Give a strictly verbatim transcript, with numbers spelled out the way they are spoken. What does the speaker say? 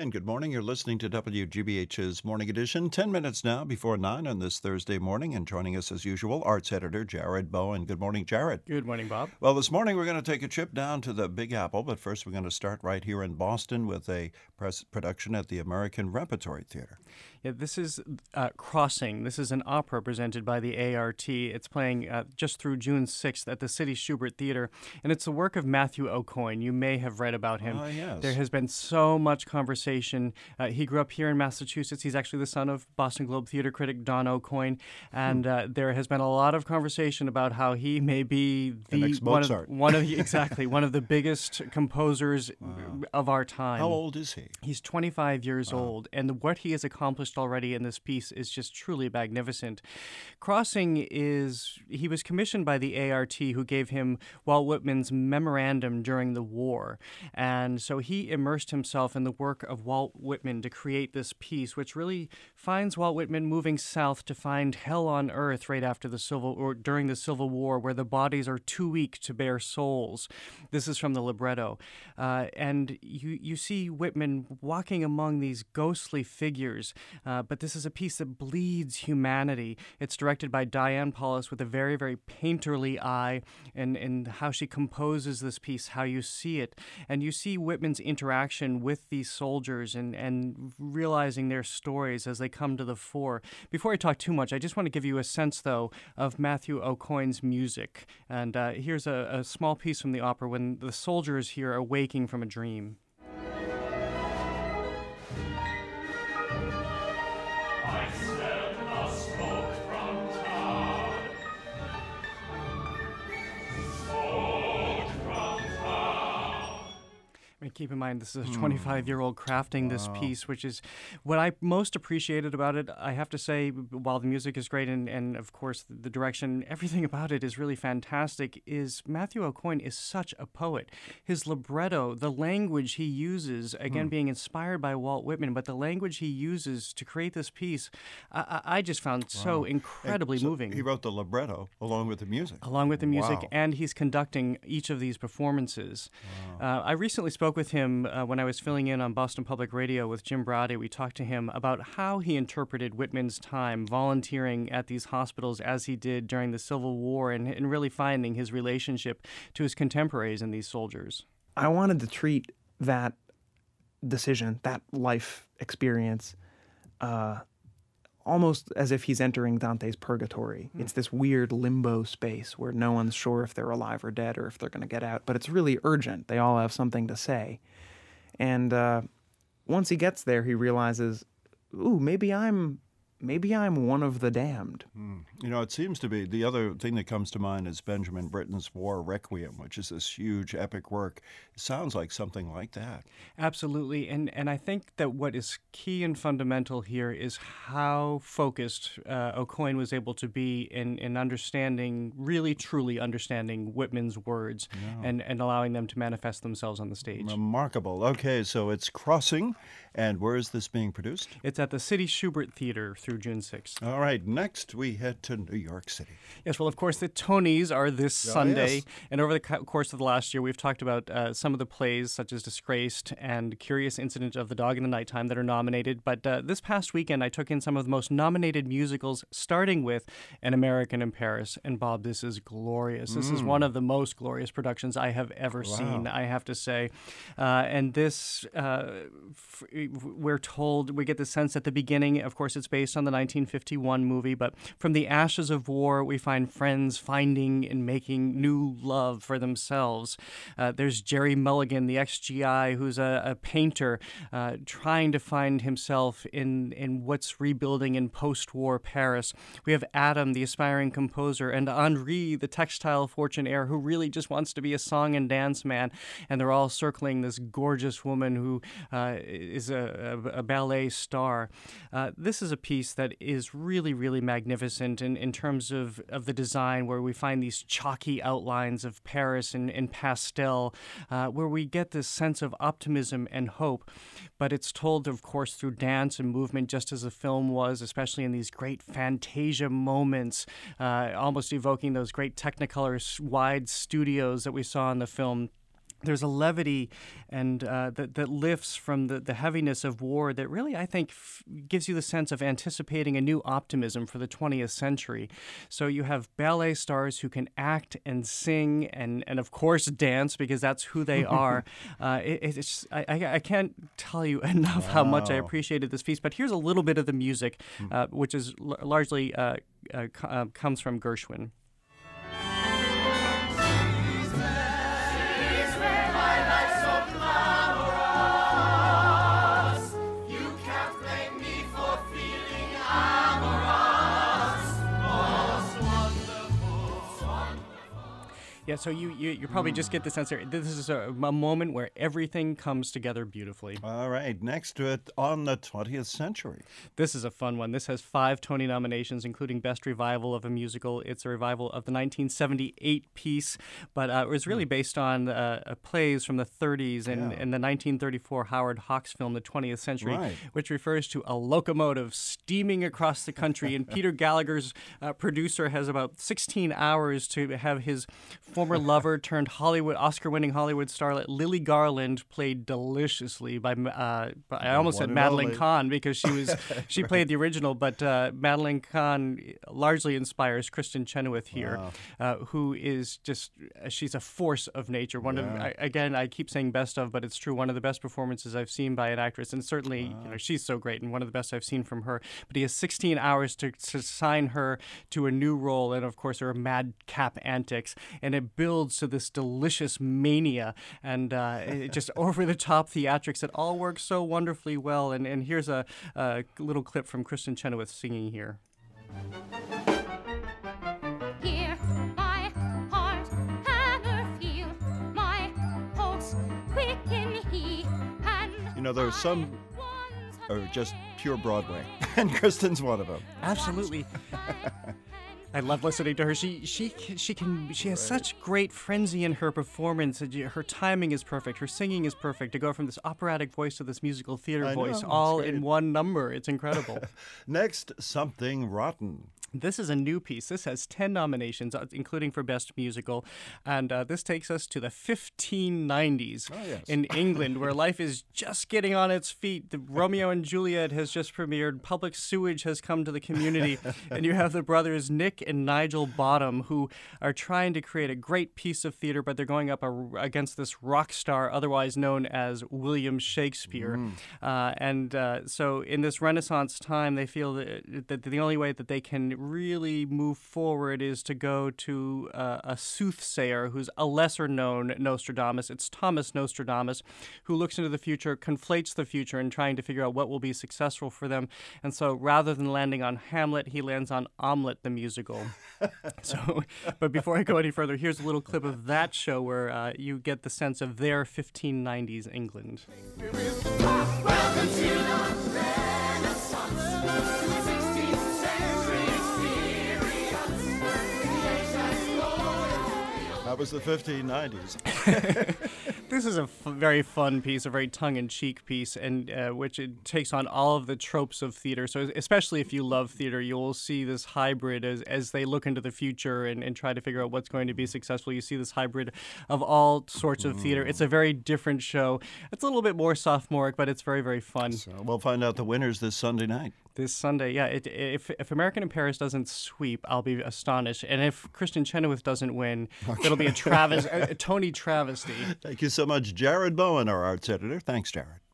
And good morning. You're listening to W G B H's Morning Edition. Ten minutes now before nine on this Thursday morning. And joining us as usual, arts editor Jared Bowen. Good morning, Jared. Good morning, Bob. Well, this morning we're going to take a trip down to the Big Apple. But first we're going to start right here in Boston with a press production at the American Repertory Theater. Yeah, this is uh, Crossing. This is an opera presented by the A R T. It's playing uh, just through June sixth at the City Shubert Theater. And it's the work of Matthew Aucoin. You may have read about him. Oh, yes. There has been so much conversation. Uh, he grew up here in Massachusetts. He's actually the son of Boston Globe theater critic Don Aucoin. And uh, there has been a lot of conversation about how he may be the, the next one, Mozart. of, one of the, exactly one of the biggest composers Wow. of our time. How old is he? He's twenty-five years Wow. old, and what he has accomplished already in this piece is just truly magnificent. Crossing is, he was commissioned by the A R T, who gave him Walt Whitman's memorandum during the war. And so he immersed himself in the work of Walt Whitman to create this piece, which really finds Walt Whitman moving south to find hell on earth right after the Civil, or during the Civil War, where the bodies are too weak to bear souls. This is from the libretto. Uh, and you, you see Whitman walking among these ghostly figures, uh, but this is a piece that bleeds humanity. It's directed by Diane Paulus with a very, very painterly eye, and, and how she composes this piece, how you see it. And you see Whitman's interaction with these soldiers and, and realizing their stories as they come to the fore. Before I talk too much, I just want to give you a sense, though, of Matthew Aucoin's music. And uh, here's a, a small piece from the opera when the soldiers here are waking from a dream. Keep in mind, this is a twenty-five-year-old crafting this Wow. piece, which is what I most appreciated about it. I have to say, while the music is great and, and of course, the direction, everything about it is really fantastic, is Matthew Aucoin is such a poet. His libretto, the language he uses, again, Hmm. being inspired by Walt Whitman, but the language he uses to create this piece, I, I I just found so Wow. incredibly And so moving. He wrote the libretto along with the music. Along with the music, Wow. and he's conducting each of these performances. Wow. Uh, I recently spoke with him uh, when I was filling in on Boston Public Radio with Jim Braude. We talked to him about how he interpreted Whitman's time volunteering at these hospitals as he did during the Civil War, and, and really finding his relationship to his contemporaries and these soldiers. I wanted to treat that decision, that life experience, uh, almost as if he's entering Dante's Purgatory. Mm. It's this weird limbo space where no one's sure if they're alive or dead or if they're going to get out, but it's really urgent. They all have something to say. And uh, once he gets there, he realizes, ooh, maybe I'm maybe I'm one of the damned. Hmm. You know, it seems to be, the other thing that comes to mind is Benjamin Britten's War Requiem, which is this huge epic work. It sounds like something like that. Absolutely, and and I think that what is key and fundamental here is how focused uh, Aucoin was able to be in, in understanding, really truly understanding Whitman's words, Yeah. and, and allowing them to manifest themselves on the stage. Remarkable. Okay, so it's Crossing, and where is this being produced? It's at the City Shubert Theater through June sixth. All right, next we head to New York City. Yes, well, of course, the Tonys are this Oh, Sunday, yes. and over the co- course of the last year, we've talked about uh, some of the plays, such as Disgraced and Curious Incident of the Dog in the Nighttime, that are nominated. But uh, this past weekend, I took in some of the most nominated musicals, starting with An American in Paris. And Bob, this is glorious. This is Mm. one of the most glorious productions I have ever Wow. seen, I have to say. Uh, and this, uh, f- we're told, we get the sense at the beginning, of course, it's based on the nineteen fifty-one movie, but from the ashes of war, we find friends finding and making new love for themselves. Uh, there's Jerry Mulligan, the ex G I, who's a, a painter, uh, trying to find himself in, in what's rebuilding in post-war Paris. We have Adam, the aspiring composer, and Henri, the textile fortune heir, who really just wants to be a song and dance man, and they're all circling this gorgeous woman who uh, is a, a, a ballet star. Uh, this is a piece that is really, really magnificent in, in terms of, of the design, where we find these chalky outlines of Paris in, in pastel, uh, where we get this sense of optimism and hope. But it's told, of course, through dance and movement, just as the film was, especially in these great Fantasia moments, uh, almost evoking those great Technicolor s- wide studios that we saw in the film. there's a levity and uh, that, that lifts from the, the heaviness of war that really, I think, f- gives you the sense of anticipating a new optimism for the twentieth century. So you have ballet stars who can act and sing and, and of course, dance, because that's who they are. uh, it, it's just, I, I, I can't tell you enough wow. how much I appreciated this piece. But here's a little bit of the music, uh, which is l- largely uh, uh, c- uh, comes from Gershwin. Yeah, so you, you, you probably mm. just get the sense that this is a, a moment where everything comes together beautifully. All right, next to it, On the twentieth Century. This is a fun one. This has five Tony nominations, including Best Revival of a Musical. It's a revival of the nineteen seventy-eight piece, but uh, it was really based on uh, plays from the thirties and, yeah. and the nineteen thirty-four Howard Hawks film, The twentieth Century, right. which refers to a locomotive steaming across the country. And Peter Gallagher's uh, producer has about sixteen hours to have his former lover turned Hollywood Oscar-winning Hollywood starlet Lily Garland played deliciously by, uh, by I almost One said Madeline only. Kahn because she was she right. played the original, but uh, Madeline Kahn largely inspires Kristen Chenoweth here, wow. uh, who is just she's a force of nature. One yeah. of I, again I keep saying best of, but it's true. One of the best performances I've seen by an actress, and certainly wow. you know she's so great and one of the best I've seen from her. But he has sixteen hours to, to sign her to a new role, and of course her madcap antics, and it builds to this delicious mania and uh, it just over-the-top theatrics. It all works so wonderfully well. And, and here's a, a little clip from Kristen Chenoweth singing here. Hear my heart hammer, feel my pulse quicken he, and you know, there's some are just pure Broadway, and Kristen's one of them. Absolutely. I love listening to her. She she she can she has right. such great frenzy in her performance. Her timing is perfect. Her singing is perfect. To go from this operatic voice to this musical theater I voice, know, all in one number, it's incredible. Next, Something Rotten. This is a new piece. This has ten nominations, including for Best Musical. And uh, this takes us to the fifteen nineties oh, yes. in England, where life is just getting on its feet. The Romeo and Juliet has just premiered. Public sewage has come to the community. And you have the brothers Nick and Nigel Bottom, who are trying to create a great piece of theater, but they're going up a, against this rock star, otherwise known as William Shakespeare. Mm. Uh, and uh, so in this Renaissance time, they feel that, that the only way that they can really move forward is to go to uh, a soothsayer who's a lesser known Nostradamus. It's Thomas Nostradamus, who looks into the future, conflates the future, and trying to figure out what will be successful for them. And so rather than landing on Hamlet, he lands on Omelette the musical. So, but before I go any further, here's a little clip of that show where uh, you get the sense of their fifteen nineties England. welcome to the Renaissance. That was the fifteen nineties. This is a f- very fun piece, a very tongue-in-cheek piece, and uh, which it takes on all of the tropes of theater. So especially if you love theater, you'll see this hybrid as, as they look into the future and, and try to figure out what's going to be successful. You see this hybrid of all sorts of theater. It's a very different show. It's a little bit more sophomoric, but it's very, very fun. So we'll find out the winners this Sunday night. This Sunday, yeah. It, if if American in Paris doesn't sweep, I'll be astonished. And if Kristen Chenoweth doesn't win, okay. it'll be a, travis- a Tony travesty. Thank you so much, Jared Bowen, our arts editor. Thanks, Jared.